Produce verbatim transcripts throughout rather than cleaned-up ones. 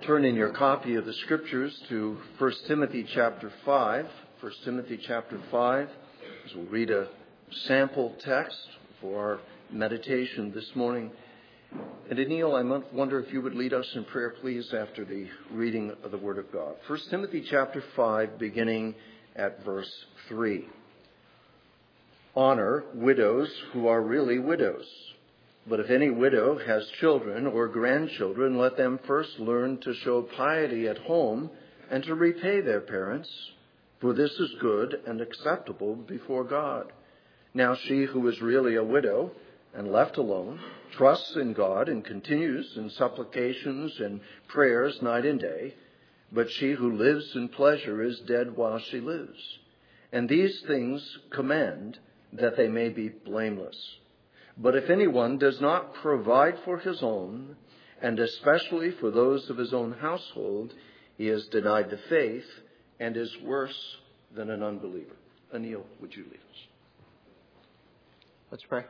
turn in your copy of the Scriptures to First Timothy chapter five. First Timothy chapter five, as we'll read a sample text for our meditation this morning. And Neil, I wonder if you would lead us in prayer, please, after the reading of the Word of God. First Timothy chapter five, beginning at verse three. Honor widows who are really widows. But if any widow has children or grandchildren, let them first learn to show piety at home and to repay their parents, for this is good and acceptable before God. Now she who is really a widow and left alone trusts in God and continues in supplications and prayers night and day, but she who lives in pleasure is dead while she lives. And these things command that they may be blameless. But if anyone does not provide for his own, and especially for those of his own household, he is denied the faith and is worse than an unbeliever. Anil, would you lead us? Let's pray.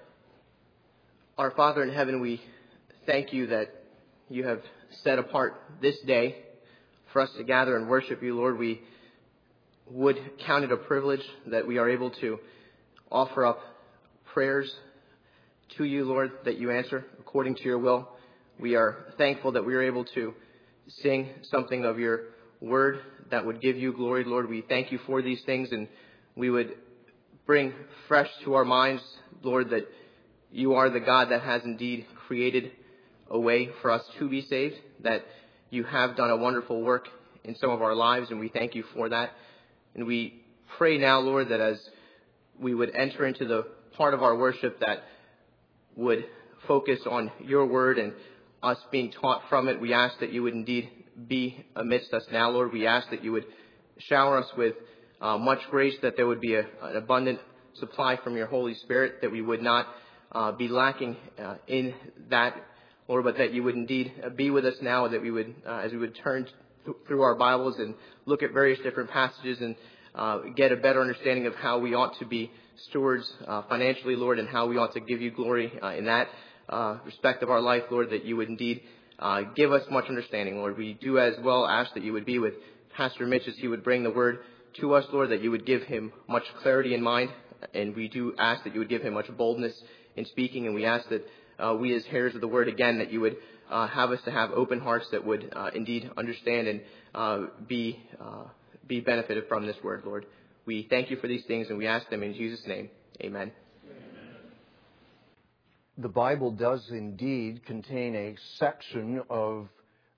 Our Father in heaven, we thank you that you have set apart this day for us to gather and worship you, Lord. We would count it a privilege that we are able to offer up prayers to you, Lord, that you answer according to your will. We are thankful that we are able to sing something of your word that would give you glory, Lord. We thank you for these things, and we would bring fresh to our minds, Lord, that you are the God that has indeed created a way for us to be saved, that you have done a wonderful work in some of our lives, and we thank you for that. And we pray now, Lord, that as we would enter into the part of our worship that would focus on your word and us being taught from it, we ask that you would indeed be amidst us now, Lord. We ask that you would shower us with uh, much grace, that there would be a, an abundant supply from your Holy Spirit, that we would not uh, be lacking uh, in that, Lord, but that you would indeed be with us now, that we would, uh, as we would turn th- through our Bibles and look at various different passages and uh, get a better understanding of how we ought to be stewards uh, financially, Lord, and how we ought to give you glory uh, in that uh, respect of our life, Lord, that you would indeed uh, give us much understanding, Lord. We do as well ask that you would be with Pastor Mitch as he would bring the word to us, Lord, that you would give him much clarity in mind, and we do ask that you would give him much boldness in speaking, and we ask that uh, we as hearers of the word, again, that you would uh, have us to have open hearts that would uh, indeed understand and uh, be uh, be benefited from this word, Lord. We thank you for these things, and we ask them in Jesus' name. Amen. The Bible does indeed contain a section of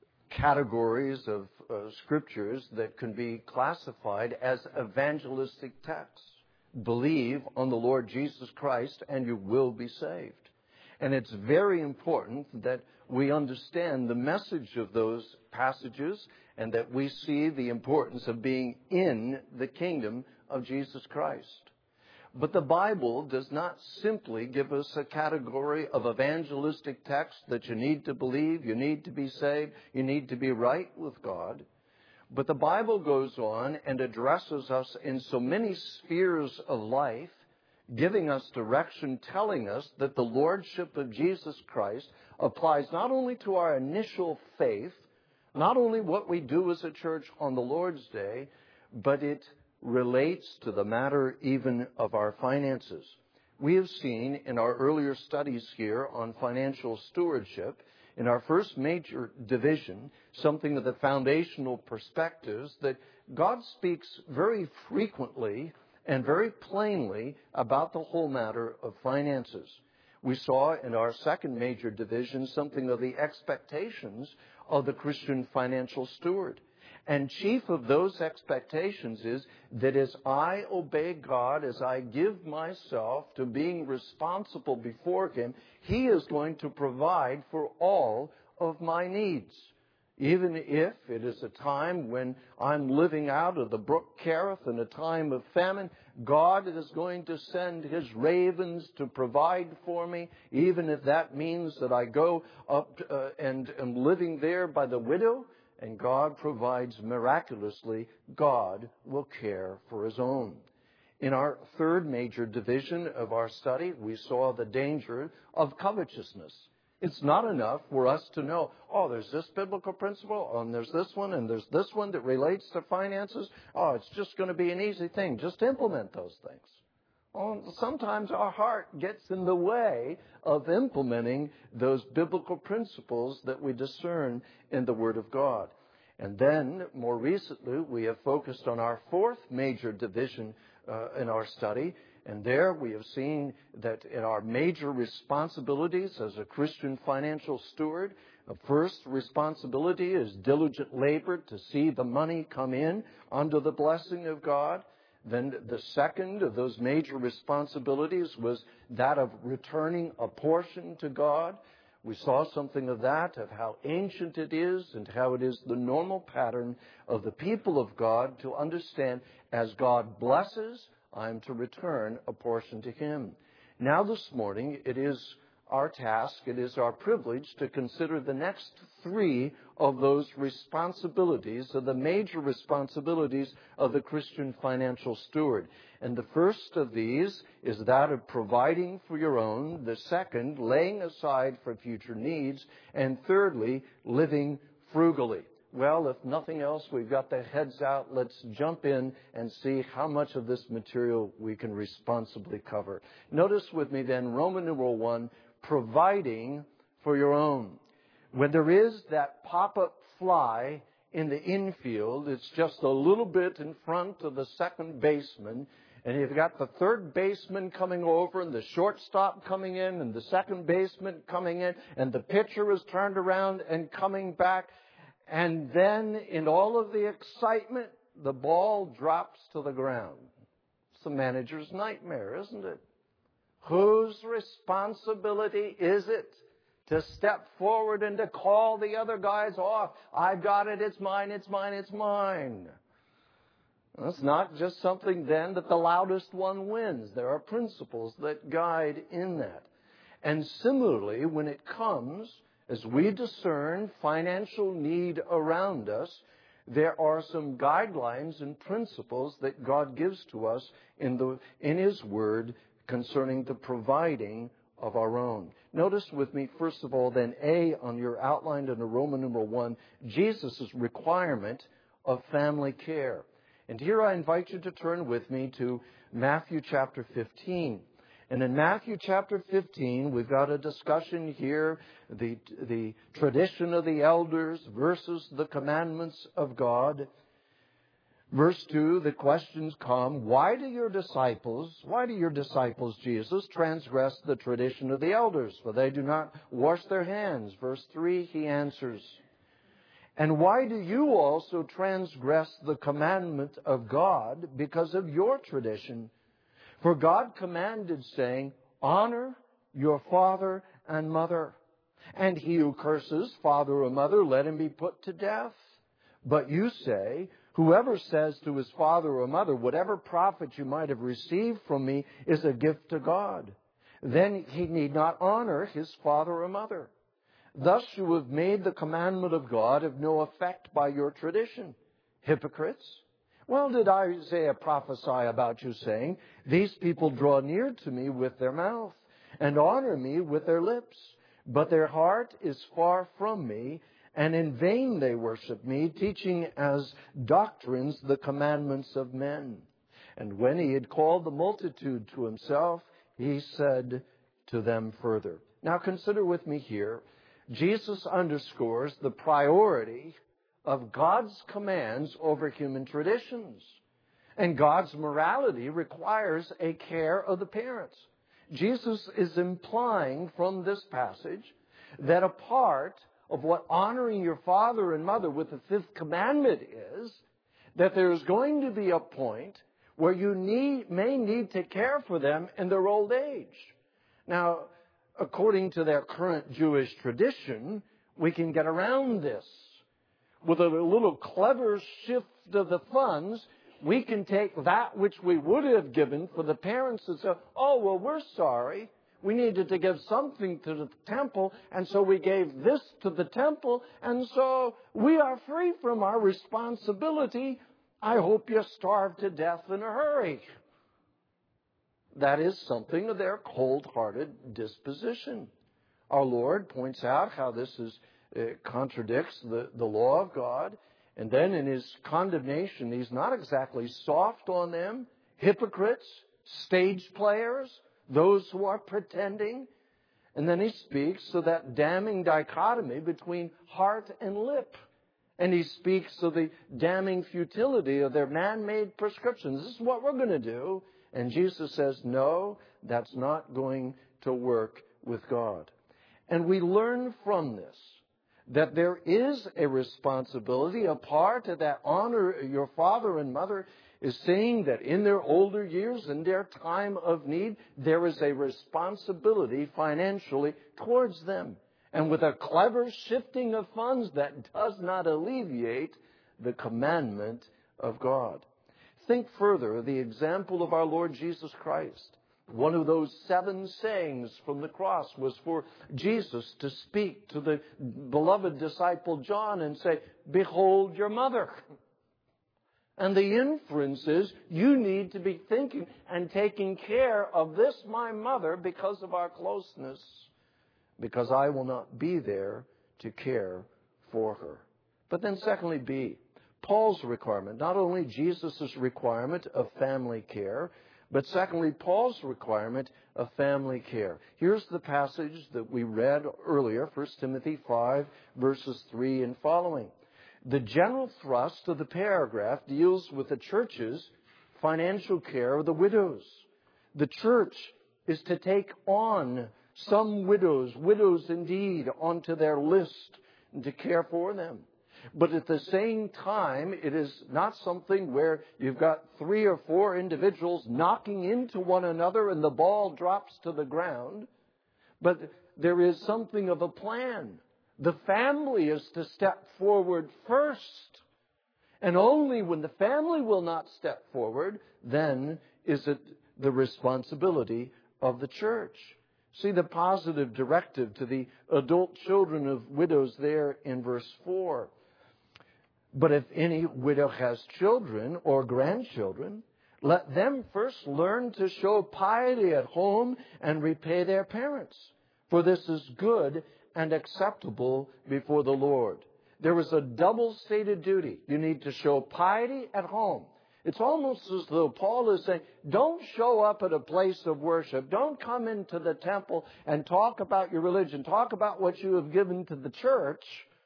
categories of uh, scriptures that can be classified as evangelistic texts. Believe on the Lord Jesus Christ and you will be saved. And it's very important that we understand the message of those passages and that we see the importance of being in the kingdom of Jesus Christ. But the Bible does not simply give us a category of evangelistic text that you need to believe, you need to be saved, you need to be right with God. But the Bible goes on and addresses us in so many spheres of life, giving us direction, telling us that the Lordship of Jesus Christ applies not only to our initial faith, not only what we do as a church on the Lord's Day, but it relates to the matter even of our finances. We have seen in our earlier studies here on financial stewardship, in our first major division, something of the foundational perspectives, that God speaks very frequently and very plainly about the whole matter of finances. We saw in our second major division something of the expectations of the Christian financial steward. And chief of those expectations is that as I obey God, as I give myself to being responsible before Him, He is going to provide for all of my needs. Even if it is a time when I'm living out of the brook Kerith in a time of famine, God is going to send His ravens to provide for me, even if that means that I go up uh, and am living there by the widow, and God provides miraculously. God will care for His own. In our third major division of our study, we saw the danger of covetousness. It's not enough for us to know, oh, there's this biblical principle, and there's this one, and there's this one that relates to finances. Oh, it's just going to be an easy thing. Just implement those things. Well, sometimes our heart gets in the way of implementing those biblical principles that we discern in the Word of God. And then, more recently, we have focused on our fourth major division uh, in our study. And there we have seen that in our major responsibilities as a Christian financial steward, the first responsibility is diligent labor to see the money come in under the blessing of God. Then the second of those major responsibilities was that of returning a portion to God. We saw something of that, of how ancient it is and how it is the normal pattern of the people of God to understand as God blesses, I'm to return a portion to Him. Now this morning, it is our task, it is our privilege to consider the next three of those responsibilities, of the major responsibilities of the Christian financial steward. And the first of these is that of providing for your own. The second, laying aside for future needs. And thirdly, living frugally. Well, if nothing else, we've got the heads out. Let's jump in and see how much of this material we can responsibly cover. Notice with me then, Roman numeral one, providing for your own. When there is that pop-up fly in the infield, it's just a little bit in front of the second baseman, and you've got the third baseman coming over and the shortstop coming in and the second baseman coming in, and the pitcher is turned around and coming back. And then, in all of the excitement, the ball drops to the ground. It's the manager's nightmare, isn't it? Whose responsibility is it to step forward and to call the other guys off? I've got it, it's mine, it's mine, it's mine. It's not just something then that the loudest one wins. There are principles that guide in that. And similarly, when it comes, as we discern financial need around us, there are some guidelines and principles that God gives to us in the in His Word concerning the providing of our own. Notice with me, first of all, then A on your outline in the Roman numeral one, Jesus' requirement of family care. And here I invite you to turn with me to Matthew chapter fifteen. And in Matthew chapter fifteen, we've got a discussion here, the, the tradition of the elders versus the commandments of God. Verse two, the questions come, why do your disciples, why do your disciples, Jesus, transgress the tradition of the elders? For they do not wash their hands. Verse three, He answers, and why do you also transgress the commandment of God because of your tradition? For God commanded, saying, honor your father and mother. And he who curses father or mother, let him be put to death. But you say, whoever says to his father or mother, whatever profit you might have received from me is a gift to God, then he need not honor his father or mother. Thus you have made the commandment of God of no effect by your tradition. Hypocrites! Well, did Isaiah prophesy about you, saying, these people draw near to me with their mouth and honor me with their lips, but their heart is far from me, and in vain they worship me, teaching as doctrines the commandments of men. And when he had called the multitude to himself, he said to them further. Now consider with me here, Jesus underscores the priority of God's commands over human traditions. And God's morality requires a care of the parents. Jesus is implying from this passage that a part of what honoring your father and mother with the fifth commandment is, that there's going to be a point where you need, may need to care for them in their old age. Now, according to their current Jewish tradition, we can get around this. With a little clever shift of the funds, we can take that which we would have given for the parents and say, oh, well, we're sorry. We needed to give something to the temple, and so we gave this to the temple, and so we are free from our responsibility. I hope you starve to death in a hurry. That is something of their cold-hearted disposition. Our Lord points out how this is, uh, contradicts the, the law of God. And then in his condemnation, he's not exactly soft on them. Hypocrites, stage players, those who are pretending. And then he speaks of that damning dichotomy between heart and lip. And he speaks of the damning futility of their man-made prescriptions. This is what we're going to do. And Jesus says, no, that's not going to work with God. And we learn from this that there is a responsibility, a part of that honor your father and mother is saying that in their older years, in their time of need, there is a responsibility financially towards them. And with a clever shifting of funds, that does not alleviate the commandment of God. Think further of the example of our Lord Jesus Christ. One of those seven sayings from the cross was for Jesus to speak to the beloved disciple John and say, behold your mother. And the inference is you need to be thinking and taking care of this, my mother, because of our closeness, because I will not be there to care for her. But then secondly, B, Paul's requirement, not only Jesus' requirement of family care, but secondly, Paul's requirement of family care. Here's the passage that we read earlier, First Timothy five, verses three and following. The general thrust of the paragraph deals with the church's financial care of the widows. The church is to take on some widows, widows indeed, onto their list and to care for them. But at the same time, it is not something where you've got three or four individuals knocking into one another and the ball drops to the ground. But there is something of a plan. The family is to step forward first. And only when the family will not step forward, then is it the responsibility of the church. See the positive directive to the adult children of widows there in verse four. But if any widow has children or grandchildren, let them first learn to show piety at home and repay their parents. For this is good and acceptable before the Lord. There is a double-stated duty. You need to show piety at home. It's almost as though Paul is saying, don't show up at a place of worship. Don't come into the temple and talk about your religion. Talk about what you have given to the church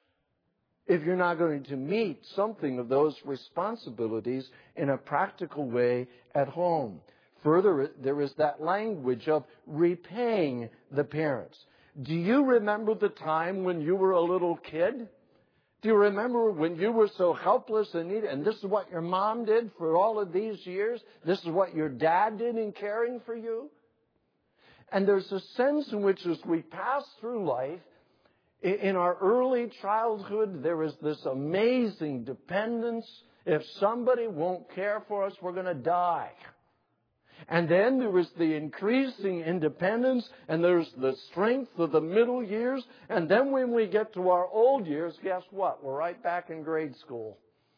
if you're not going to meet something of those responsibilities in a practical way at home. Further, there is that language of repaying the parents. Do you remember the time when you were a little kid? Do you remember when you were so helpless and needy? And this is what your mom did for all of these years? This is what your dad did in caring for you? And there's a sense in which as we pass through life, in our early childhood, there is this amazing dependence. If somebody won't care for us, we're going to die. And then there is the increasing independence, and there's the strength of the middle years. And then when we get to our old years, guess what? We're right back in grade school.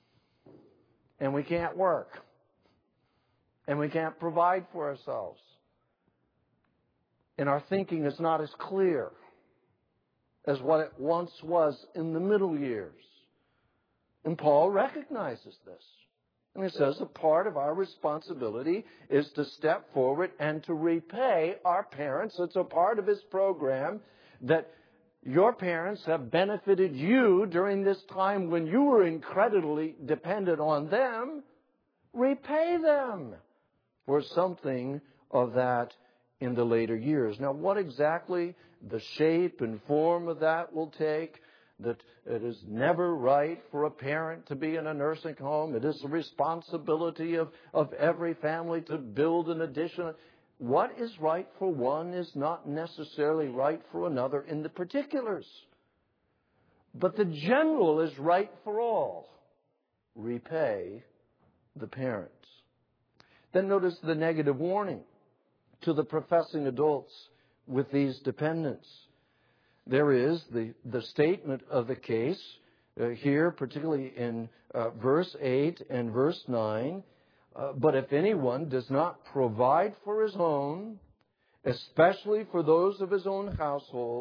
And we can't work. And we can't provide for ourselves. And our thinking is not as clear as what it once was in the middle years. And Paul recognizes this. And he says a part of our responsibility is to step forward and to repay our parents. It's a part of his program that your parents have benefited you during this time when you were incredibly dependent on them. Repay them for something of that in the later years. Now, what exactly the shape and form of that will take, that it is never right for a parent to be in a nursing home. It is the responsibility of, of every family to build an addition. What is right for one is not necessarily right for another in the particulars. But the general is right for all. Repay the parents. Then notice the negative warning to the professing adults with these dependents. There is the, the statement of the case uh, here, particularly in uh, verse eight and verse nine. Uh, but if anyone does not provide for his own, especially for those of his own household,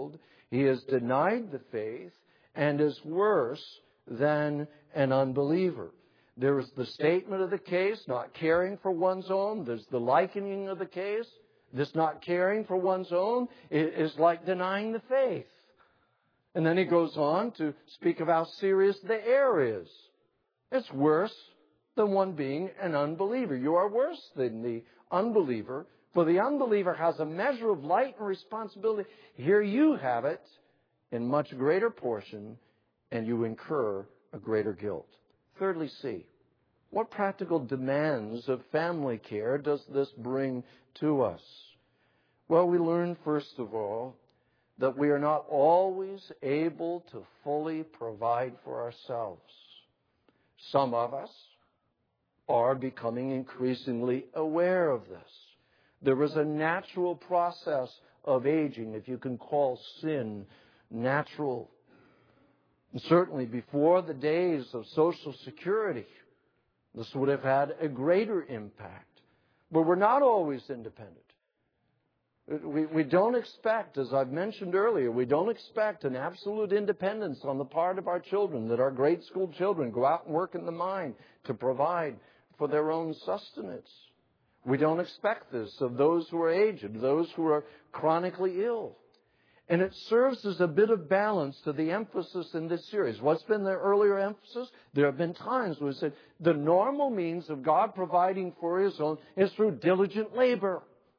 He has denied the faith and is worse than an unbeliever. There is the statement of the case, not caring for one's own. There's the likening of the case. This not caring for one's own is like denying the faith. And then he goes on to speak of how serious the error is. It's worse than one being an unbeliever. You are worse than the unbeliever, for the unbeliever has a measure of light and responsibility. Here you have it in much greater portion, and you incur a greater guilt. Thirdly, C. What practical demands of family care does this bring to us? Well, we learn, first of all, that we are not always able to fully provide for ourselves. Some of us are becoming increasingly aware of this. There is a natural process of aging, if you can call sin natural. And certainly before the days of Social Security, this would have had a greater impact. But we're not always independent. We, we don't expect, as I've mentioned earlier, we don't expect an absolute independence on the part of our children, that our grade school children go out and work in the mine to provide for their own sustenance. We don't expect this of those who are aged, those who are chronically ill. And it serves as a bit of balance to the emphasis in this series. What's been the earlier emphasis? There have been times when we said the normal means of God providing for His own is through diligent labor.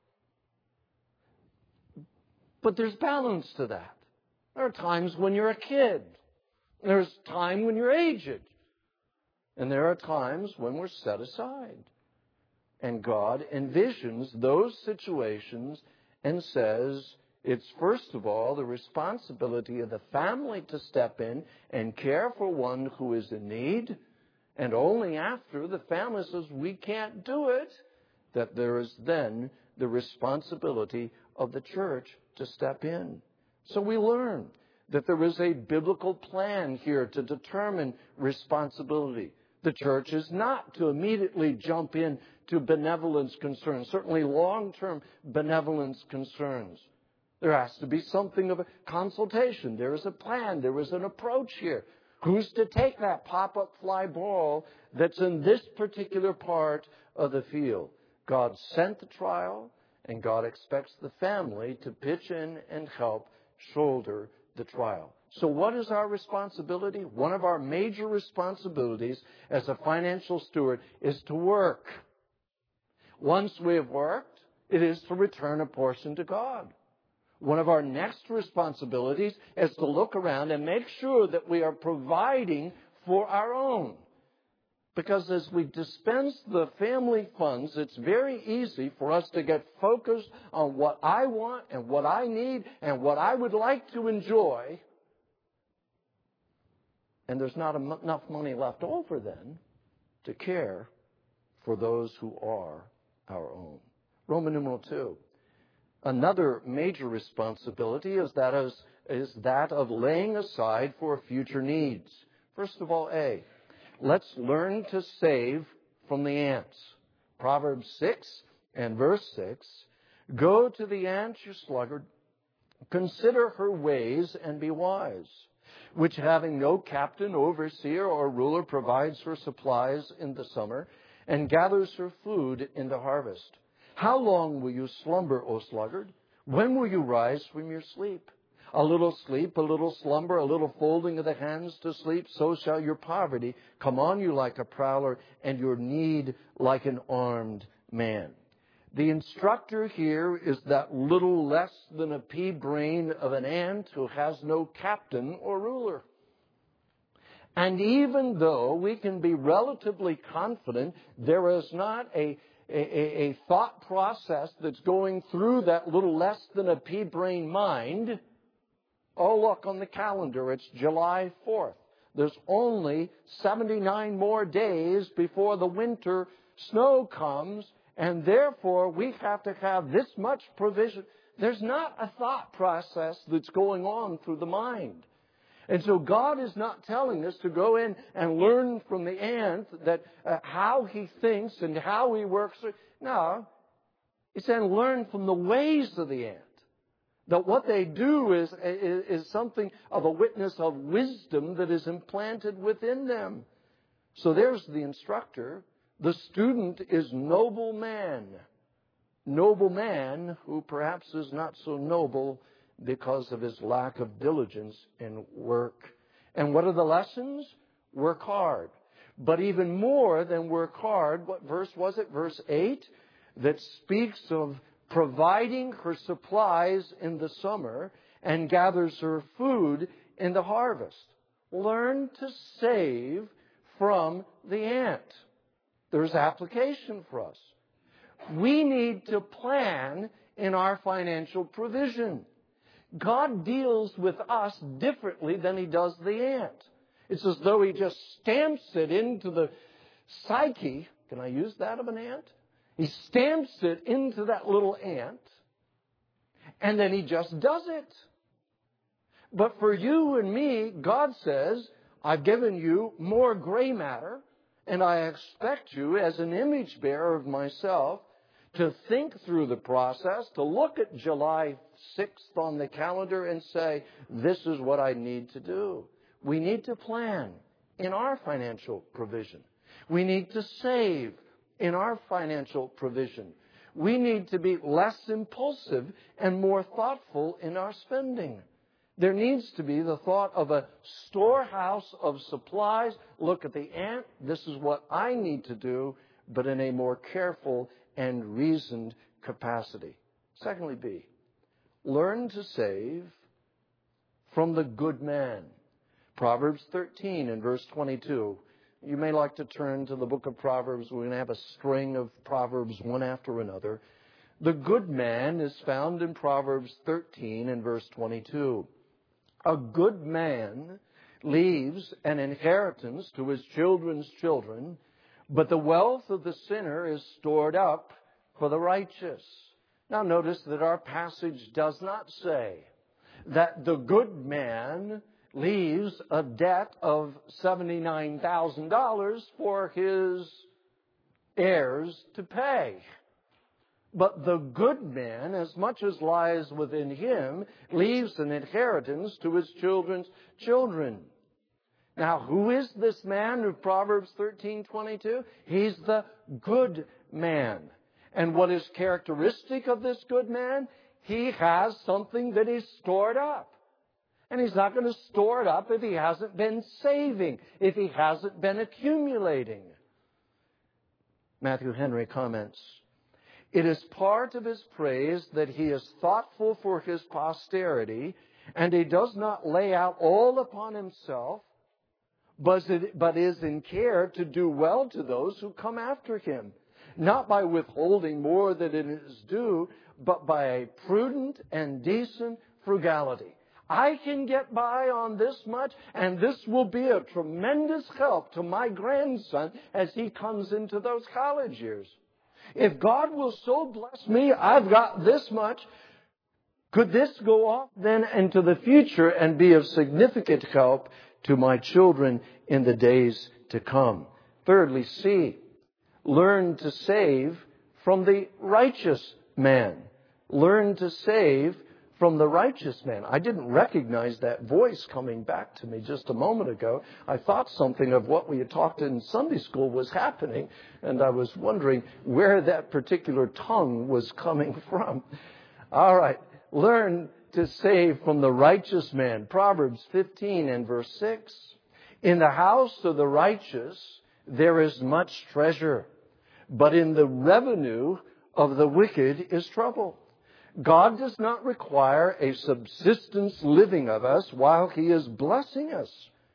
But there's balance to that. There are times when you're a kid. There's time when you're aged. And there are times when we're set aside. And God envisions those situations and says it's first of all the responsibility of the family to step in and care for one who is in need. And only after the family says we can't do it, that there is then the responsibility of the church to step in. So we learn that there is a biblical plan here to determine responsibility. The church is not to immediately jump in to benevolence concerns, certainly long-term benevolence concerns. There has to be something of a consultation. There is a plan. There is an approach here. Who's to take that pop-up fly ball that's in this particular part of the field? God sent the trial, and God expects the family to pitch in and help shoulder the trial. So what is our responsibility? One of our major responsibilities as a financial steward is to work. Once we have worked, it is to return a portion to God. One of our next responsibilities is to look around and make sure that we are providing for our own. Because as we dispense the family funds, it's very easy for us to get focused on what I want and what I need and what I would like to enjoy. And there's not enough money left over then to care for those who are our own. Roman numeral two. Another major responsibility is that, is, is that of laying aside for future needs. First of all, A. Let's learn to save from the ants. Proverbs six and verse six. Go to the ant, you sluggard. Consider her ways and be wise, which having no captain, overseer, or ruler provides her supplies in the summer and gathers her food in the harvest. How long will you slumber, O sluggard? When will you rise from your sleep? A little sleep, a little slumber, a little folding of the hands to sleep, so shall your poverty come on you like a prowler and your need like an armed man. The instructor here is that little less than a pea brain of an ant who has no captain or ruler. And even though we can be relatively confident there is not a A, a thought process that's going through that little less than a pea brain mind. Oh, look on the calendar, it's July fourth. There's only seventy-nine more days before the winter snow comes, and therefore we have to have this much provision. There's not a thought process that's going on through the mind. And so God is not telling us to go in and learn from the ant that uh, how he thinks and how he works. No. He's saying learn from the ways of the ant. That what they do is, is, is something of a witness of wisdom that is implanted within them. So there's the instructor. The student is noble man. Noble man who perhaps is not so noble because of his lack of diligence in work. And what are the lessons? Work hard. But even more than work hard, what verse was it? Verse eight, that speaks of providing her supplies in the summer and gathers her food in the harvest. Learn to save from the ant. There's application for us. We need to plan in our financial provision. God deals with us differently than He does the ant. It's as though He just stamps it into the psyche. Can I use that of an ant? He stamps it into that little ant, and then He just does it. But for you and me, God says, I've given you more gray matter, and I expect you, as an image bearer of myself, to think through the process, to look at July sixth on the calendar and say, this is what I need to do. We need to plan in our financial provision. We need to save in our financial provision. We need to be less impulsive and more thoughtful in our spending. There needs to be the thought of a storehouse of supplies. Look at the ant. This is what I need to do, but in a more careful and reasoned capacity. Secondly, B, learn to save from the good man. Proverbs thirteen and verse twenty-two. You may like to turn to the book of Proverbs. We're going to have a string of Proverbs one after another. The good man is found in Proverbs thirteen and verse twenty-two. A good man leaves an inheritance to his children's children, but the wealth of the sinner is stored up for the righteous. Now notice that our passage does not say that the good man leaves a debt of seventy-nine thousand dollars for his heirs to pay. But the good man, as much as lies within him, leaves an inheritance to his children's children. Now, who is this man of Proverbs thirteen twenty-two? He's the good man. And what is characteristic of this good man? He has something that is stored up. And he's not going to store it up if he hasn't been saving, if he hasn't been accumulating. Matthew Henry comments, it is part of his praise that he is thoughtful for his posterity, and he does not lay out all upon himself, but is in care to do well to those who come after him, not by withholding more than it is due, but by a prudent and decent frugality. I can get by on this much, and this will be a tremendous help to my grandson as he comes into those college years. If God will so bless me, I've got this much. Could this go off then into the future and be of significant help to my children in the days to come? Thirdly, C, learn to save from the righteous man. Learn to save from the righteous man. I didn't recognize that voice coming back to me just a moment ago. I thought something of what we had talked in Sunday school was happening, and I was wondering where that particular tongue was coming from. All right, learn to save from the righteous man. Proverbs fifteen and verse six. In the house of the righteous there is much treasure, but in the revenue of the wicked is trouble. God does not require a subsistence living of us while He is blessing us.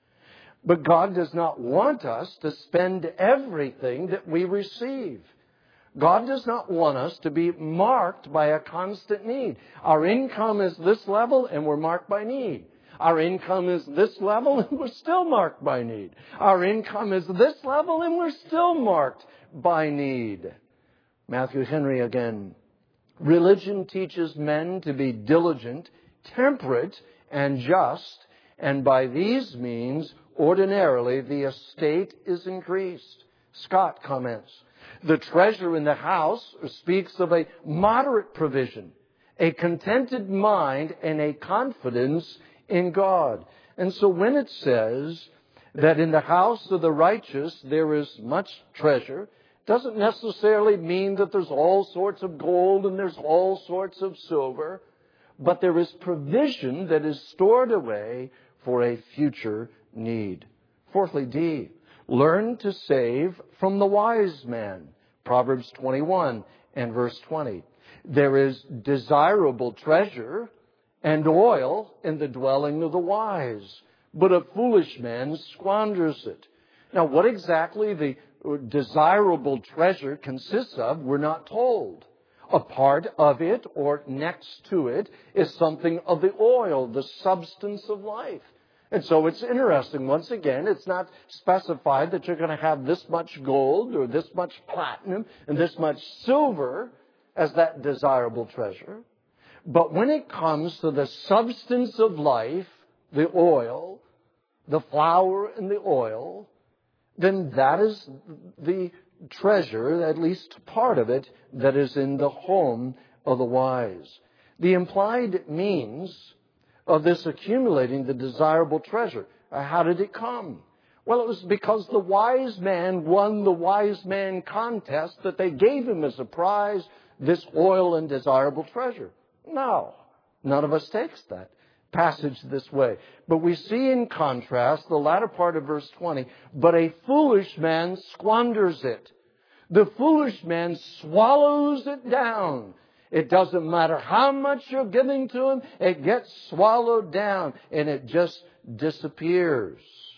But God does not want us to spend everything that we receive. God does not want us to be marked by a constant need. Our income is this level and we're marked by need. Our income is this level and we're still marked by need. Our income is this level and we're still marked by need. Matthew Henry again. Religion teaches men to be diligent, temperate, and just, and by these means, ordinarily, the estate is increased. Scott comments, the treasure in the house speaks of a moderate provision, a contented mind, and a confidence in God. And so when it says that in the house of the righteous there is much treasure, doesn't necessarily mean that there's all sorts of gold and there's all sorts of silver, but there is provision that is stored away for a future need. Fourthly, D, learn to save from the wise man. Proverbs twenty-one and verse twenty. There is desirable treasure and oil in the dwelling of the wise, but a foolish man squanders it. Now, what exactly the desirable treasure consists of, we're not told. A part of it, or next to it, is something of the oil, the substance of life. And so it's interesting. Once again, it's not specified that you're going to have this much gold or this much platinum and this much silver as that desirable treasure. But when it comes to the substance of life, the oil, the flour and the oil, then that is the treasure, at least part of it, that is in the home of the wise. The implied means of this accumulating the desirable treasure, how did it come? Well, it was because the wise man won the wise man contest that they gave him as a prize this oil and desirable treasure. No, none of us takes that passage this way. But we see in contrast the latter part of verse twenty, but a foolish man squanders it. The foolish man swallows it down. It doesn't matter how much you're giving to him, it gets swallowed down and it just disappears.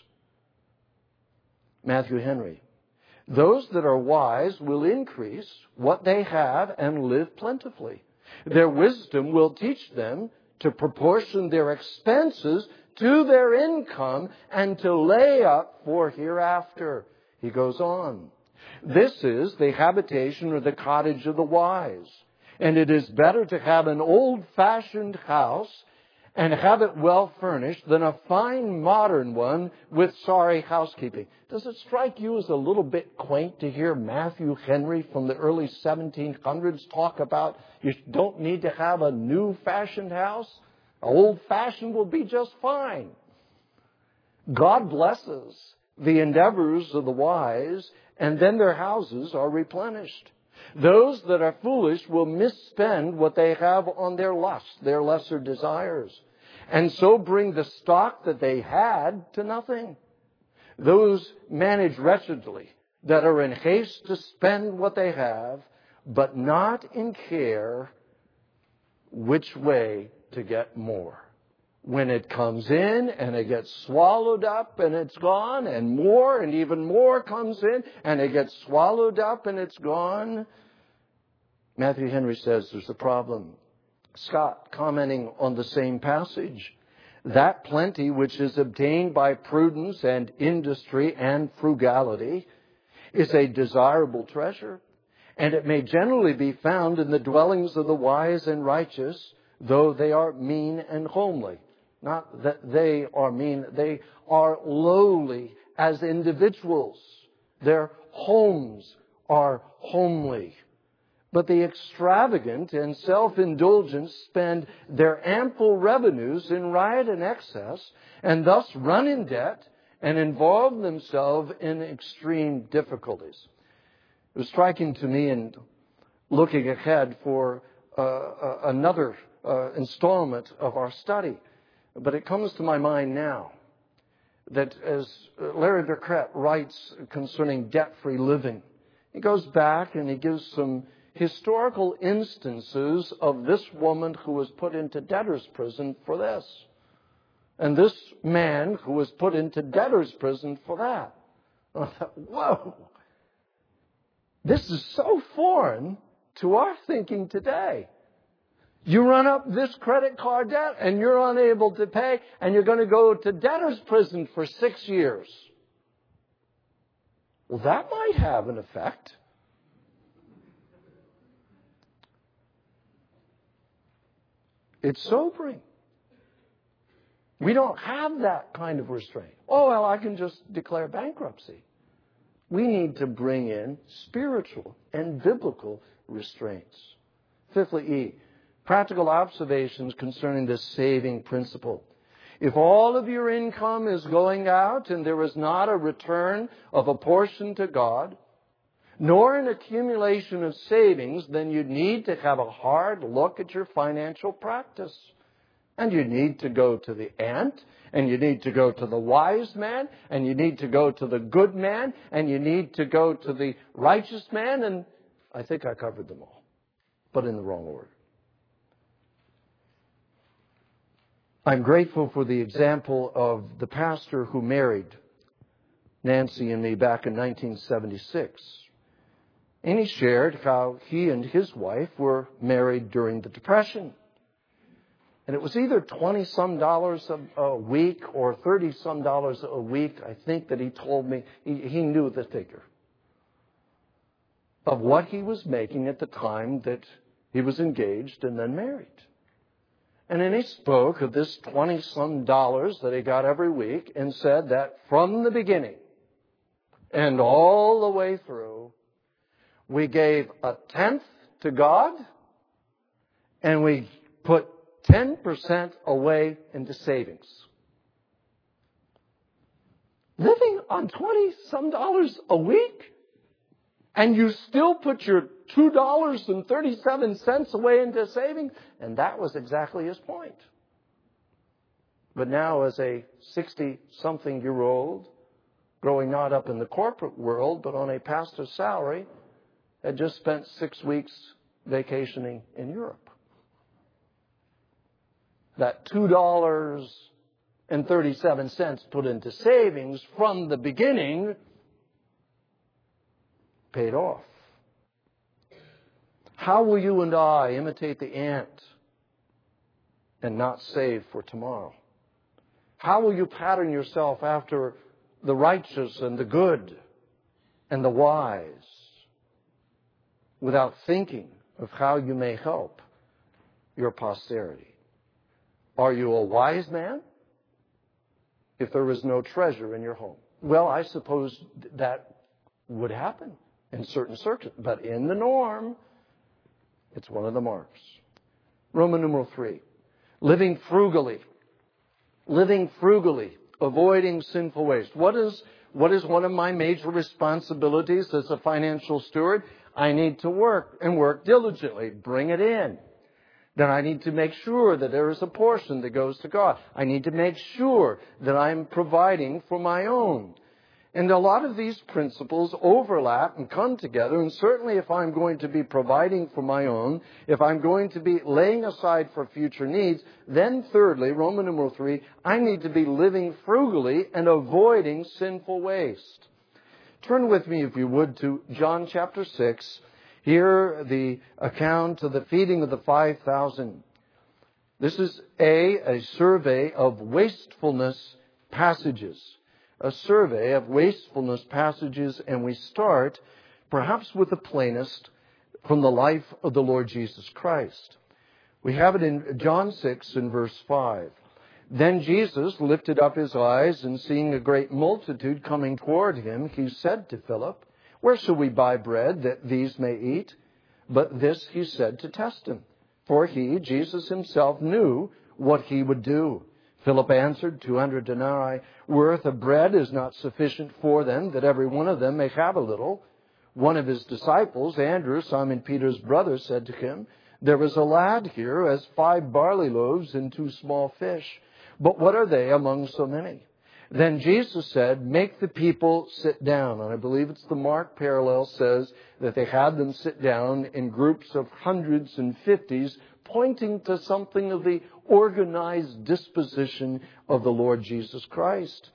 Matthew Henry. Those that are wise will increase what they have and live plentifully. Their wisdom will teach them to proportion their expenses to their income and to lay up for hereafter. He goes on. This is the habitation or the cottage of the wise. And it is better to have an old-fashioned house and have it well furnished than a fine modern one with sorry housekeeping. Does it strike you as a little bit quaint to hear Matthew Henry from the early seventeen hundreds talk about you don't need to have a new-fashioned house? Old-fashioned will be just fine. God blesses the endeavors of the wise, and then their houses are replenished. Those that are foolish will misspend what they have on their lust, their lesser desires, and so bring the stock that they had to nothing. Those manage wretchedly, that are in haste to spend what they have, but not in care which way to get more. When it comes in and it gets swallowed up and it's gone, and more and even more comes in and it gets swallowed up and it's gone, Matthew Henry says there's a problem. Scott, commenting on the same passage, that plenty which is obtained by prudence and industry and frugality is a desirable treasure, and it may generally be found in the dwellings of the wise and righteous, though they are mean and homely. Not that they are mean, they are lowly as individuals. Their homes are homely. But the extravagant and self-indulgent spend their ample revenues in riot and excess, and thus run in debt and involve themselves in extreme difficulties. It was striking to me in looking ahead for uh, another uh, installment of our study. But it comes to my mind now that as Larry Burkett writes concerning debt-free living, he goes back and he gives some historical instances of this woman who was put into debtor's prison for this, and this man who was put into debtor's prison for that. I thought, whoa, this is so foreign to our thinking today. You run up this credit card debt and you're unable to pay, and you're going to go to debtor's prison for six years. Well, that might have an effect. It's sobering. We don't have that kind of restraint. Oh, well, I can just declare bankruptcy. We need to bring in spiritual and biblical restraints. Fifthly, E, Practical observations concerning this saving principle. If all of your income is going out and there is not a return of a portion to God, nor an accumulation of savings, then you need to have a hard look at your financial practice. And you need to go to the ant, and you need to go to the wise man, and you need to go to the good man, and you need to go to the righteous man, and I think I covered them all, but in the wrong order. I'm grateful for the example of the pastor who married Nancy and me back in nineteen seventy-six. And he shared how he and his wife were married during the Depression. And it was either twenty-some dollars a, a week or thirty-some dollars a week, I think, that he told me. He, he knew the figure of what he was making at the time that he was engaged and then married. And then he spoke of this twenty-some dollars that he got every week and said that from the beginning and all the way through, we gave a tenth to God and we put ten percent away into savings. Living on twenty-some dollars a week, and you still put your two dollars and thirty-seven cents away into savings? And that was exactly his point. But now, as a sixty-something-year-old, growing not up in the corporate world, but on a pastor's salary, had just spent six weeks vacationing in Europe. That two dollars and thirty-seven cents put into savings from the beginning paid off. How will you and I imitate the ant and not save for tomorrow? How will you pattern yourself after the righteous and the good and the wise without thinking of how you may help your posterity? Are you a wise man if there is no treasure in your home? Well, I suppose that would happen in certain circumstances, but in the norm, it's one of the marks. Roman numeral three, living frugally. Living frugally, avoiding sinful waste. What is, what is one of my major responsibilities as a financial steward? I need to work and work diligently. Bring it in. Then I need to make sure that there is a portion that goes to God. I need to make sure that I'm providing for my own. And a lot of these principles overlap and come together. And certainly if I'm going to be providing for my own, if I'm going to be laying aside for future needs, then thirdly, Roman numeral three, I need to be living frugally and avoiding sinful waste. Turn with me, if you would, to John chapter six. Here, the account of the feeding of the five thousand. This is A, a survey of wastefulness passages. A survey of wastefulness passages, and we start perhaps with the plainest from the life of the Lord Jesus Christ. We have it in John six in verse five. Then Jesus lifted up his eyes, and seeing a great multitude coming toward him, he said to Philip, "Where shall we buy bread that these may eat?" But this he said to test him, for he, Jesus himself, knew what he would do. Philip answered, two hundred denarii worth of bread is not sufficient for them, that every one of them may have a little. One of his disciples, Andrew, Simon Peter's brother, said to him, "There is a lad here who has five barley loaves and two small fish. But what are they among so many?" Then Jesus said, "Make the people sit down." And I believe it's the Mark parallel says that they had them sit down in groups of hundreds and fifties, pointing to something of the organized disposition of the Lord Jesus Christ.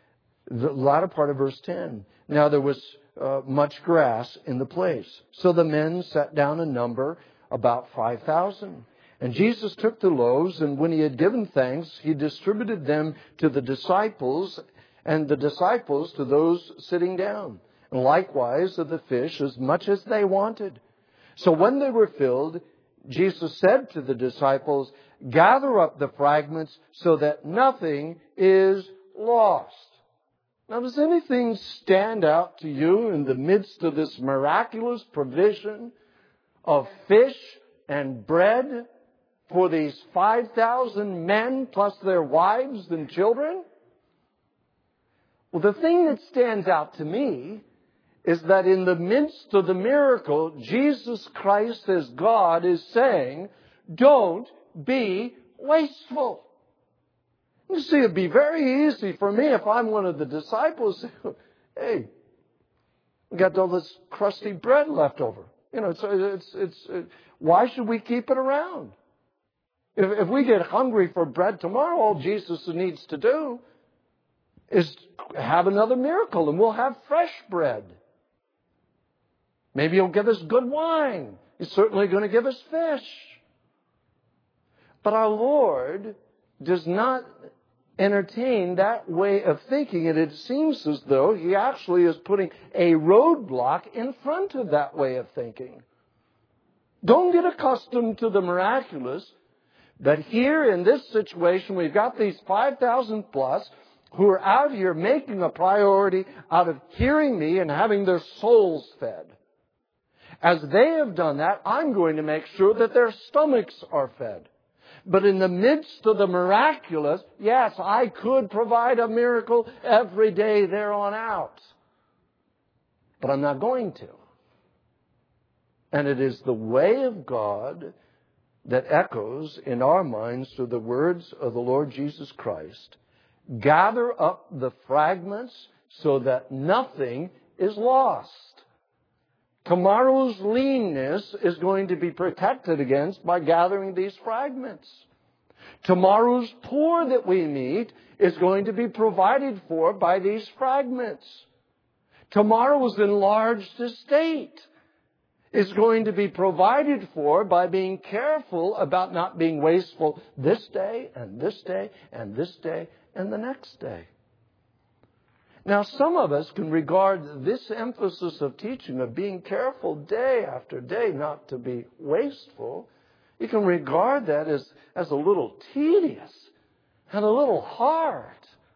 The latter part of verse ten. Now there was uh, much grass in the place. So the men sat down in number about five thousand. And Jesus took the loaves, and when he had given thanks, he distributed them to the disciples, and the disciples to those sitting down. And likewise of the fish, as much as they wanted. So when they were filled, Jesus said to the disciples, "Gather up the fragments so that nothing is lost." Now, does anything stand out to you in the midst of this miraculous provision of fish and bread for these five thousand men plus their wives and children? Well, the thing that stands out to me is that in the midst of the miracle, Jesus Christ as God is saying, don't be wasteful. You see, it'd be very easy for me if I'm one of the disciples. Hey, we got all this crusty bread left over. You know, it's, it's, it's, it, why should we keep it around? If, if we get hungry for bread tomorrow, all Jesus needs to do is have another miracle and we'll have fresh bread. Maybe He'll give us good wine. He's certainly going to give us fish. But our Lord does not entertain that way of thinking, and it seems as though He actually is putting a roadblock in front of that way of thinking. Don't get accustomed to the miraculous, but here in this situation, we've got these five thousand plus who are out here making a priority out of hearing me and having their souls fed. As they have done that, I'm going to make sure that their stomachs are fed. But in the midst of the miraculous, yes, I could provide a miracle every day there on out. But I'm not going to. And it is the way of God that echoes in our minds through the words of the Lord Jesus Christ. Gather up the fragments so that nothing is lost. Tomorrow's leanness is going to be protected against by gathering these fragments. Tomorrow's poor that we meet is going to be provided for by these fragments. Tomorrow's enlarged estate is going to be provided for by being careful about not being wasteful this day and this day and this day and the next day. Now, some of us can regard this emphasis of teaching, of being careful day after day not to be wasteful, you can regard that as, as a little tedious and a little hard.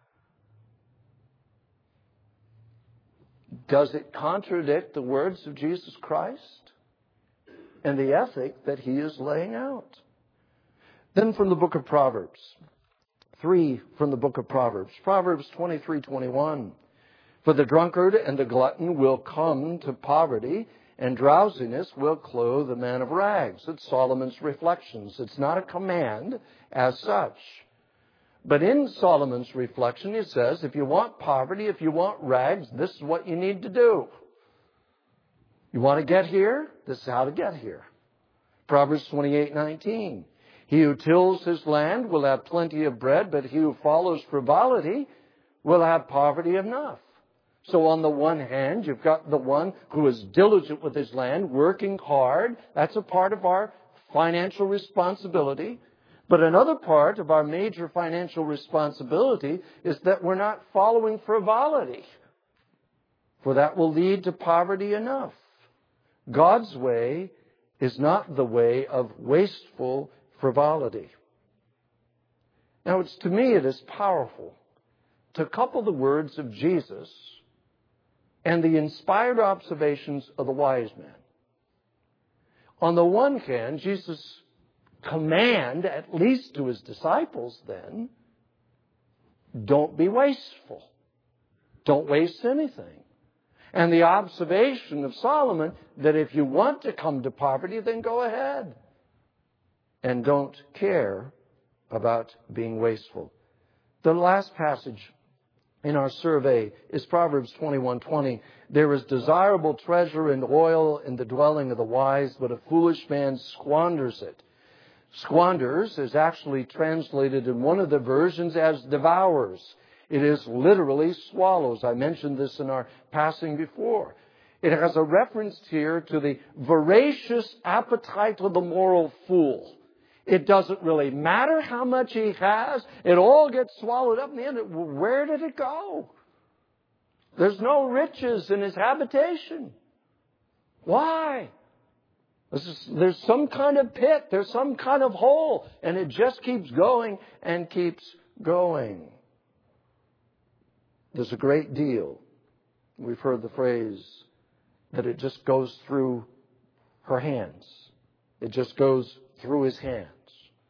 Does it contradict the words of Jesus Christ and the ethic that He is laying out? Then from the book of Proverbs. Three from the book of Proverbs. Proverbs twenty-three twenty-one. For the drunkard and the glutton will come to poverty, and drowsiness will clothe the man of rags. It's Solomon's reflections. It's not a command as such. But in Solomon's reflection, he says, if you want poverty, if you want rags, this is what you need to do. You want to get here? This is how to get here. Proverbs twenty-eight nineteen. He who tills his land will have plenty of bread, but he who follows frivolity will have poverty enough. So on the one hand, you've got the one who is diligent with his land, working hard. That's a part of our financial responsibility. But another part of our major financial responsibility is that we're not following frivolity, for that will lead to poverty enough. God's way is not the way of wasteful frivolity. Now, it's to me, it is powerful to couple the words of Jesus and the inspired observations of the wise man. On the one hand, Jesus' command, at least to His disciples then, don't be wasteful. Don't waste anything. And the observation of Solomon that if you want to come to poverty, then go ahead. And don't care about being wasteful. The last passage in our survey is Proverbs twenty-one twenty. There is desirable treasure and oil in the dwelling of the wise, but a foolish man squanders it. Squanders is actually translated in one of the versions as devours. It is literally swallows. I mentioned this in our passing before. It has a reference here to the voracious appetite of the moral fool. It doesn't really matter how much he has. It all gets swallowed up in the end. Where did it go? There's no riches in his habitation. Why? There's some kind of pit. There's some kind of hole. And it just keeps going and keeps going. There's a great deal. We've heard the phrase that it just goes through her hands. It just goes through his hands.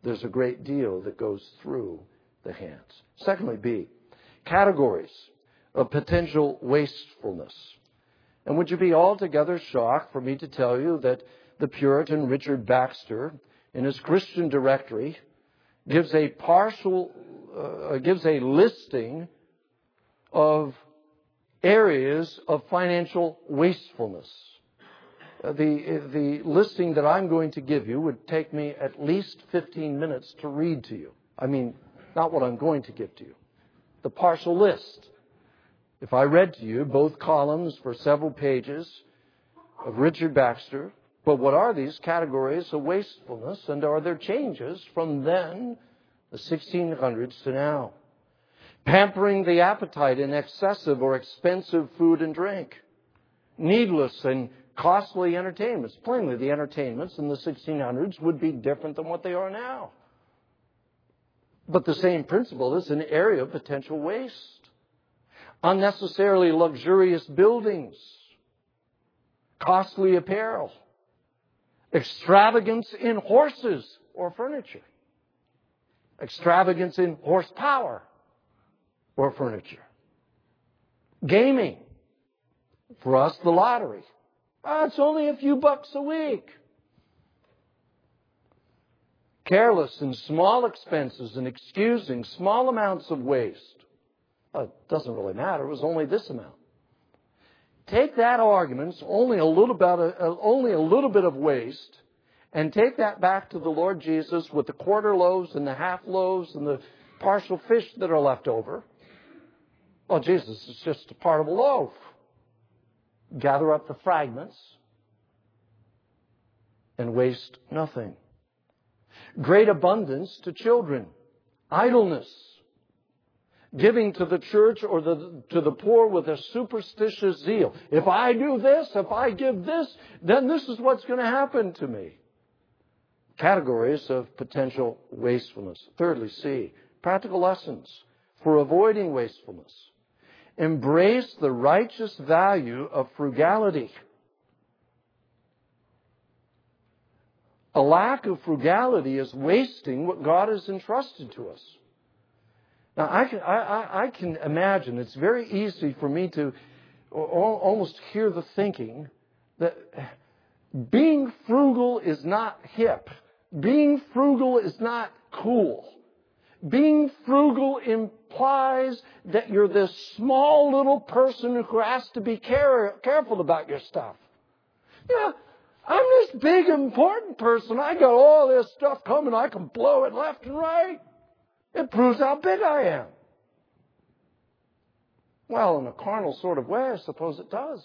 there's a great deal that goes through the hands. Secondly, B, categories of potential wastefulness. And would you be altogether shocked for me to tell you that the Puritan Richard Baxter, in his Christian Directory, gives a partial, uh, gives a listing of areas of financial wastefulness. Uh, the, the listing that I'm going to give you would take me at least fifteen minutes to read to you. I mean, not what I'm going to give to you. The partial list. If I read to you both columns for several pages of Richard Baxter, but what are these categories of wastefulness, and are there changes from then, the sixteen hundreds, to now? Pampering the appetite in excessive or expensive food and drink. Needless and costly entertainments. Plainly, the entertainments in the sixteen hundreds would be different than what they are now. But the same principle is an area of potential waste. Unnecessarily luxurious buildings. Costly apparel. Extravagance in horses or furniture. Extravagance in horsepower or furniture. Gaming. For us, the lottery. Oh, it's only a few bucks a week. Careless and small expenses and excusing small amounts of waste. Oh, it doesn't really matter. It was only this amount. Take that argument, only a little bit, of, only a little bit of waste, and take that back to the Lord Jesus with the quarter loaves and the half loaves and the partial fish that are left over. Well, Jesus is just a part of a loaf. Gather up the fragments and waste nothing. Great abundance to children. Idleness. Giving to the church or the, to the poor with a superstitious zeal. If I do this, if I give this, then this is what's going to happen to me. Categories of potential wastefulness. Thirdly, C, practical lessons for avoiding wastefulness. Embrace the righteous value of frugality. A lack of frugality is wasting what God has entrusted to us. Now, I can, I, I can imagine, it's very easy for me to almost hear the thinking that being frugal is not hip. Being frugal is not cool. Being frugal implies that you're this small little person who has to be care, careful about your stuff. Yeah, I'm this big important person. I got all this stuff coming. I can blow it left and right. It proves how big I am. Well, in a carnal sort of way, I suppose it does.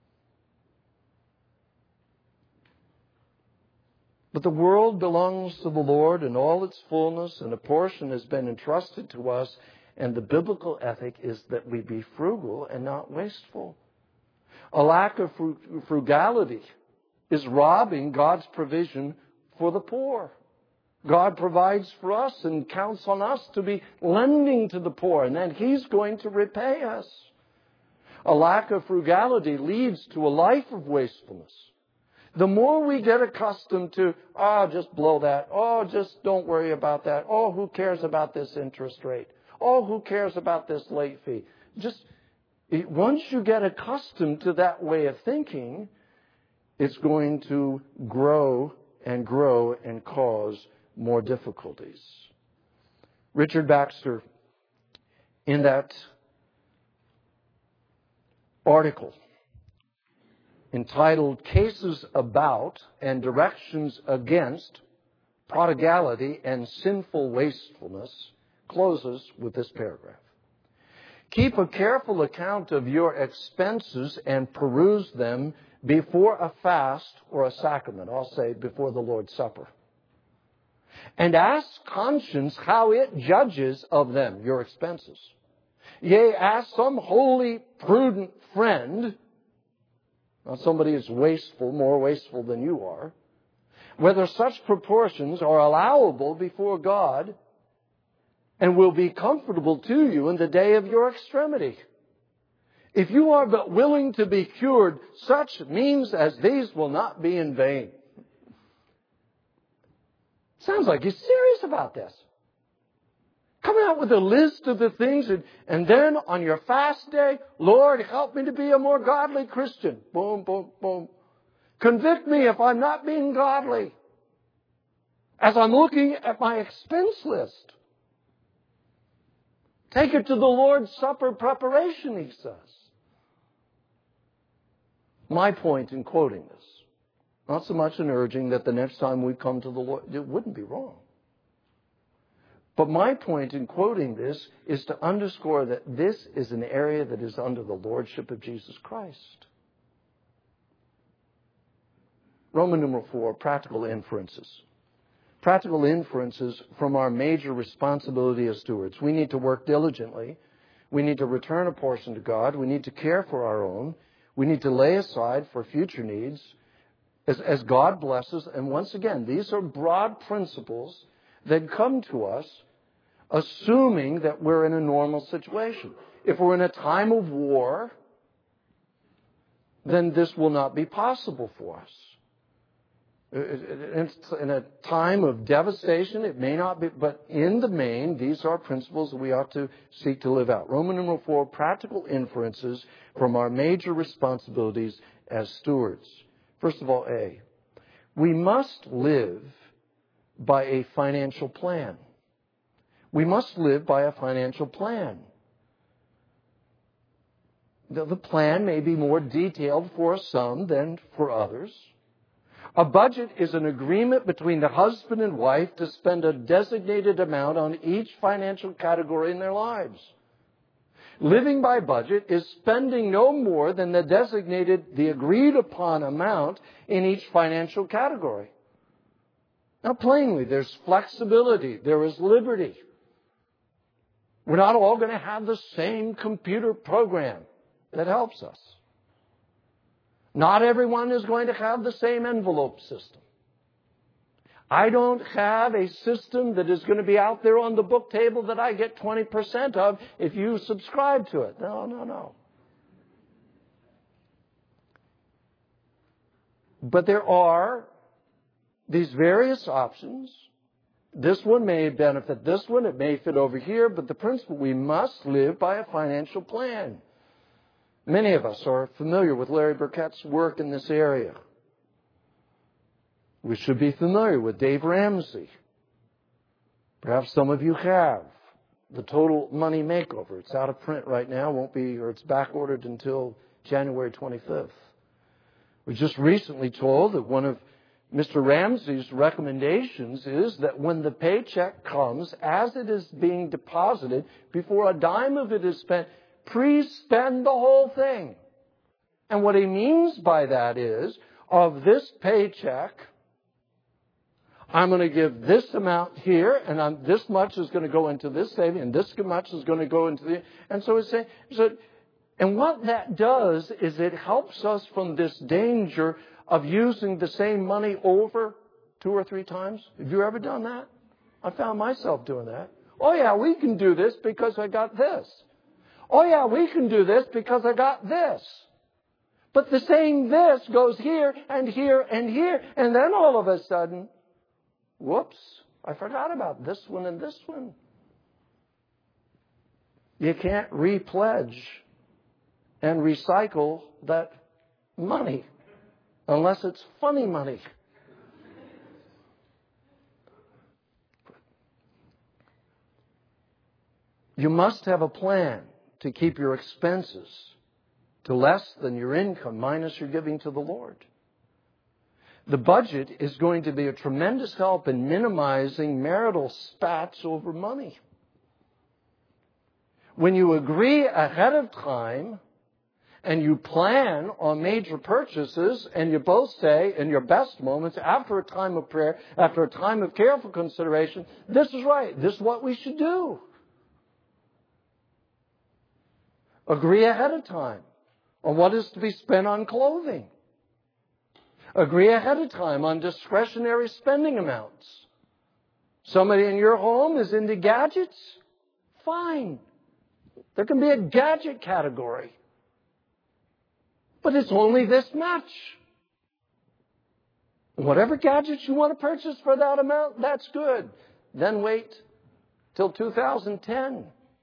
But the world belongs to the Lord in all its fullness, and a portion has been entrusted to us, and the biblical ethic is that we be frugal and not wasteful. A lack of frugality is robbing God's provision for the poor. God provides for us and counts on us to be lending to the poor, and then He's going to repay us. A lack of frugality leads to a life of wastefulness. The more we get accustomed to, oh, just blow that. Oh, just don't worry about that. Oh, who cares about this interest rate? Oh, who cares about this late fee? Just once you get accustomed to that way of thinking, it's going to grow and grow and cause more difficulties. Richard Baxter, in that article entitled Cases About and Directions Against Prodigality and Sinful Wastefulness, closes with this paragraph. Keep a careful account of your expenses and peruse them before a fast or a sacrament. I'll say before the Lord's Supper. And ask conscience how it judges of them, your expenses. Yea, ask some holy, prudent friend, not somebody who's wasteful, more wasteful than you are, whether such proportions are allowable before God and will be comfortable to you in the day of your extremity. If you are but willing to be cured, such means as these will not be in vain. Sounds like he's serious about this. Coming out with a list of the things, and, and then on your fast day, Lord, help me to be a more godly Christian. Boom, boom, boom. Convict me if I'm not being godly. As I'm looking at my expense list. Take it to the Lord's Supper preparation, he says. My point in quoting this, not so much an urging that the next time we come to the Lord, it wouldn't be wrong. But my point in quoting this is to underscore that this is an area that is under the lordship of Jesus Christ. Roman numeral four, practical inferences. Practical inferences from our major responsibility as stewards. We need to work diligently. We need to return a portion to God. We need to care for our own. We need to lay aside for future needs as, as God blesses. And once again, these are broad principles that come to us assuming that we're in a normal situation. If we're in a time of war, then this will not be possible for us. In a time of devastation, it may not be, but in the main, these are principles that we ought to seek to live out. Roman numeral four, practical inferences from our major responsibilities as stewards. First of all, A, we must live by a financial plan. We must live by a financial plan. The, the plan may be more detailed for some than for others. A budget is an agreement between the husband and wife to spend a designated amount on each financial category in their lives. Living by budget is spending no more than the designated, the agreed upon amount in each financial category. Now, plainly, there's flexibility. There is liberty. We're not all going to have the same computer program that helps us. Not everyone is going to have the same envelope system. I don't have a system that is going to be out there on the book table that I get twenty percent of if you subscribe to it. No, no, no. But there are these various options. This one may benefit this one. It may fit over here. But the principle, we must live by a financial plan. Many of us are familiar with Larry Burkett's work in this area. We should be familiar with Dave Ramsey. Perhaps some of you have. The Total Money Makeover. It's out of print right now. Won't be, or it's back ordered until January twenty-fifth. We just recently told that one of Mister Ramsey's recommendations is that when the paycheck comes, as it is being deposited, before a dime of it is spent, pre-spend the whole thing. And what he means by that is, of this paycheck, I'm going to give this amount here, and I'm, this much is going to go into this saving, and this much is going to go into the... And so it's saying... So, and what that does is it helps us from this danger of using the same money over two or three times. Have you ever done that? I found myself doing that. Oh yeah, we can do this because I got this. Oh yeah, we can do this because I got this. But the same this goes here and here and here. And then all of a sudden, whoops, I forgot about this one and this one. You can't repledge and recycle that money unless it's funny money. You must have a plan to keep your expenses to less than your income minus your giving to the Lord. The budget is going to be a tremendous help in minimizing marital spats over money. When you agree ahead of time and you plan on major purchases and you both say in your best moments after a time of prayer, after a time of careful consideration, this is right, this is what we should do. Agree ahead of time on what is to be spent on clothing. Agree ahead of time on discretionary spending amounts. Somebody in your home is into gadgets? Fine. There can be a gadget category. But it's only this much. Whatever gadgets you want to purchase for that amount, that's good. Then wait till two thousand ten.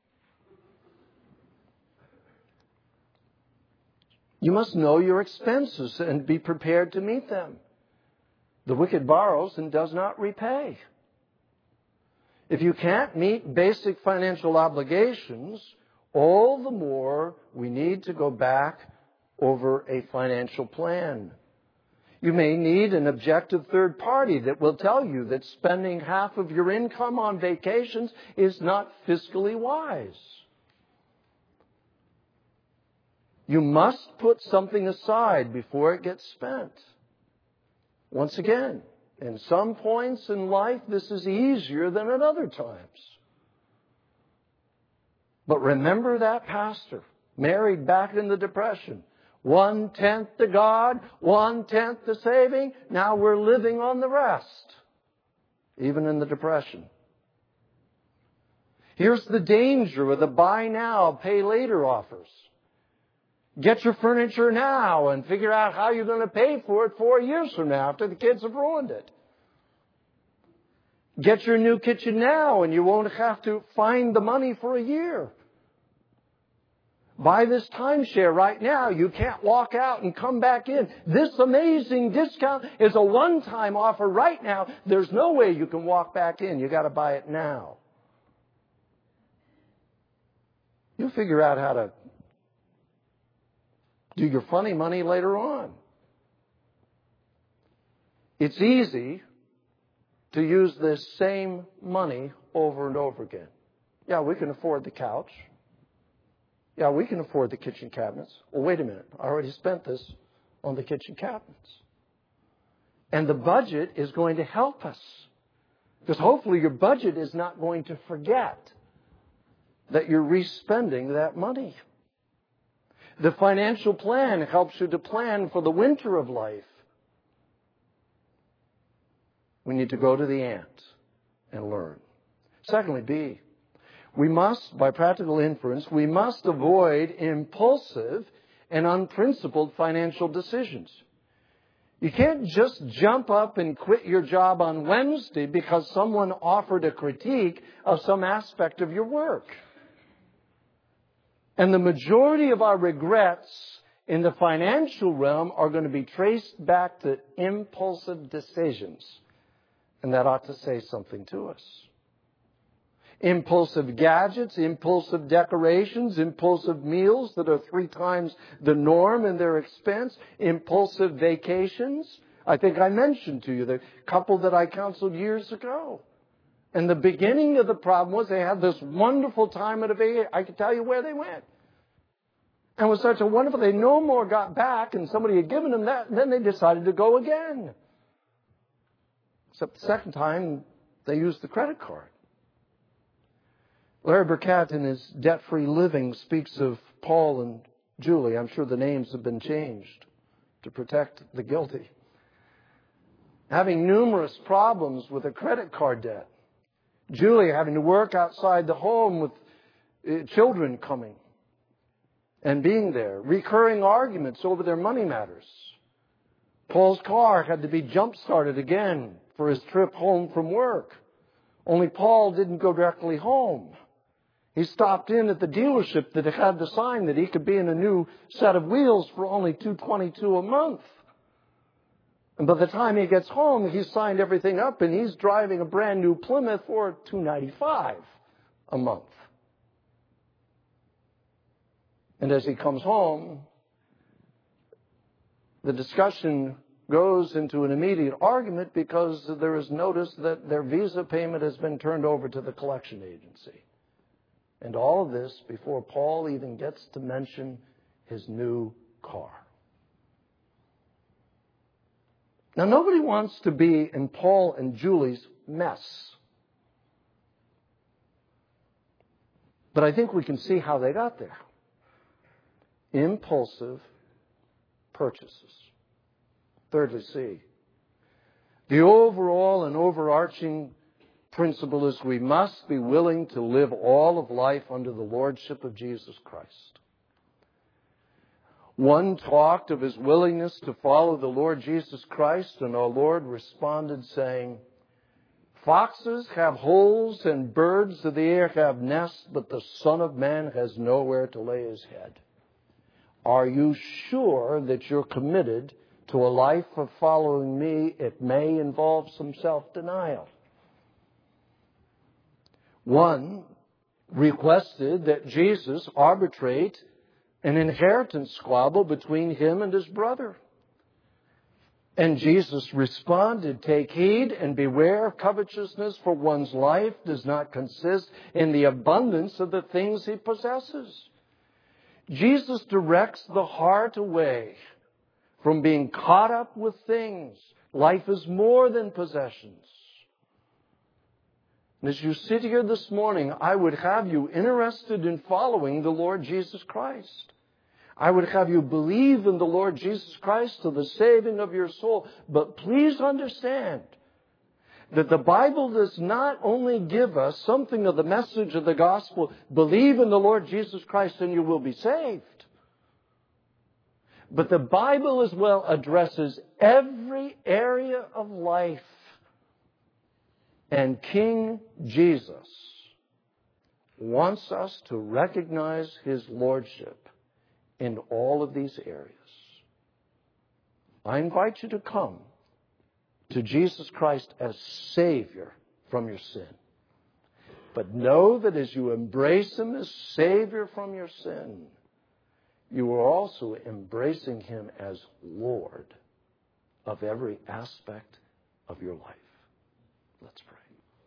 You must know your expenses and be prepared to meet them. The wicked borrows and does not repay. If you can't meet basic financial obligations, all the more we need to go back over a financial plan. You may need an objective third party that will tell you that spending half of your income on vacations is not fiscally wise. You must put something aside before it gets spent. Once again, in some points in life, this is easier than at other times. But remember that pastor, married back in the Depression. One-tenth to God, one-tenth to saving. Now we're living on the rest, even in the Depression. Here's the danger with the buy now, pay later offers. Get your furniture now and figure out how you're going to pay for it four years from now after the kids have ruined it. Get your new kitchen now and you won't have to find the money for a year. Buy this timeshare right now. You can't walk out and come back in. This amazing discount is a one-time offer right now. There's no way you can walk back in. You got to buy it now. You'll figure out how to do your funny money later on. It's easy to use this same money over and over again. Yeah, we can afford the couch. Yeah, we can afford the kitchen cabinets. Well, wait a minute. I already spent this on the kitchen cabinets. And the budget is going to help us. Because hopefully your budget is not going to forget that you're re-spending that money. The financial plan helps you to plan for the winter of life. We need to go to the ant and learn. Secondly, B, we must, by practical inference, we must avoid impulsive and unprincipled financial decisions. You can't just jump up and quit your job on Wednesday because someone offered a critique of some aspect of your work. And the majority of our regrets in the financial realm are going to be traced back to impulsive decisions. And that ought to say something to us. Impulsive gadgets, impulsive decorations, impulsive meals that are three times the norm in their expense, impulsive vacations. I think I mentioned to you the couple that I counseled years ago. And the beginning of the problem was they had this wonderful time at a vacation. I could tell you where they went. And it was such a wonderful, they no more got back and somebody had given them that, and then they decided to go again. Except the second time, they used the credit card. Larry Burkett, in his Debt-Free Living, speaks of Paul and Julie. I'm sure the names have been changed to protect the guilty. Having numerous problems with a credit card debt. Julie having to work outside the home with uh, children coming and being there. Recurring arguments over their money matters. Paul's car had to be jump-started again for his trip home from work. Only Paul didn't go directly home. He stopped in at the dealership that had the sign that he could be in a new set of wheels for only two hundred twenty-two dollars a month. And by the time he gets home, he's signed everything up and he's driving a brand new Plymouth for two hundred ninety-five dollars a month. And as he comes home, the discussion goes into an immediate argument because there is notice that their visa payment has been turned over to the collection agency. And all of this before Paul even gets to mention his new car. Now, nobody wants to be in Paul and Julie's mess. But I think we can see how they got there. Impulsive purchases. Thirdly, C. The overall and overarching principle is we must be willing to live all of life under the lordship of Jesus Christ. One talked of his willingness to follow the Lord Jesus Christ, and our Lord responded saying, "Foxes have holes and birds of the air have nests, but the Son of Man has nowhere to lay his head." Are you sure that you're committed to a life of following me? It may involve some self-denial. One requested that Jesus arbitrate an inheritance squabble between him and his brother. And Jesus responded, "Take heed and beware of covetousness, for one's life does not consist in the abundance of the things he possesses." Jesus directs the heart away from being caught up with things. Life is more than possessions. And as you sit here this morning, I would have you interested in following the Lord Jesus Christ. I would have you believe in the Lord Jesus Christ to the saving of your soul. But please understand that the Bible does not only give us something of the message of the gospel, believe in the Lord Jesus Christ and you will be saved. But the Bible as well addresses every area of life. And King Jesus wants us to recognize his lordship in all of these areas. I invite you to come to Jesus Christ as Savior from your sin. But know that as you embrace him as Savior from your sin, you are also embracing him as Lord of every aspect of your life. Let's pray.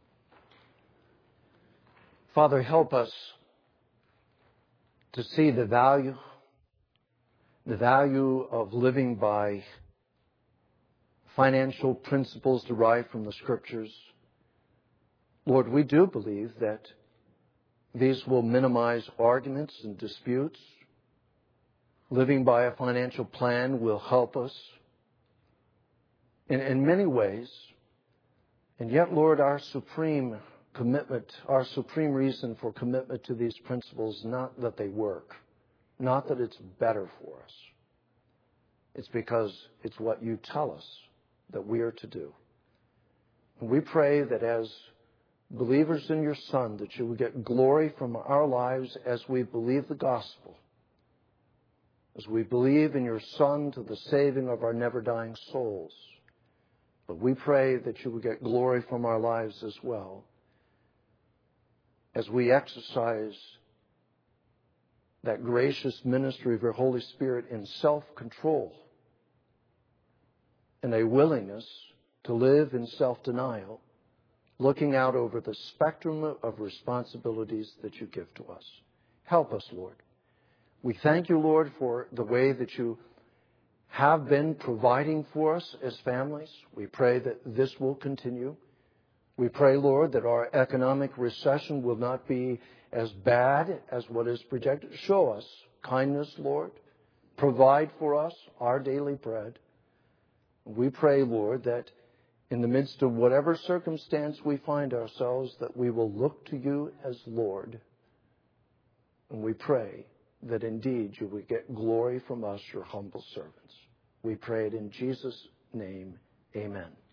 Father, help us to see the value, the value of living by financial principles derived from the Scriptures. Lord, we do believe that these will minimize arguments and disputes. Living by a financial plan will help us in, in many ways. And yet, Lord, our supreme commitment, our supreme reason for commitment to these principles, not that they work, not that it's better for us. It's because it's what you tell us that we are to do. And we pray that as believers in your Son, that you will get glory from our lives as we believe the gospel, as we believe in your Son to the saving of our never-dying souls. But we pray that you will get glory from our lives as well, as we exercise that gracious ministry of your Holy Spirit in self-control and a willingness to live in self-denial, looking out over the spectrum of responsibilities that you give to us. Help us, Lord. We thank you, Lord, for the way that you have been providing for us as families. We pray that this will continue. We pray, Lord, that our economic recession will not be as bad as what is projected. Show us kindness, Lord. Provide for us our daily bread. We pray, Lord, that in the midst of whatever circumstance we find ourselves, that we will look to you as Lord. And we pray that indeed you will get glory from us, your humble servants. We pray it in Jesus' name. Amen.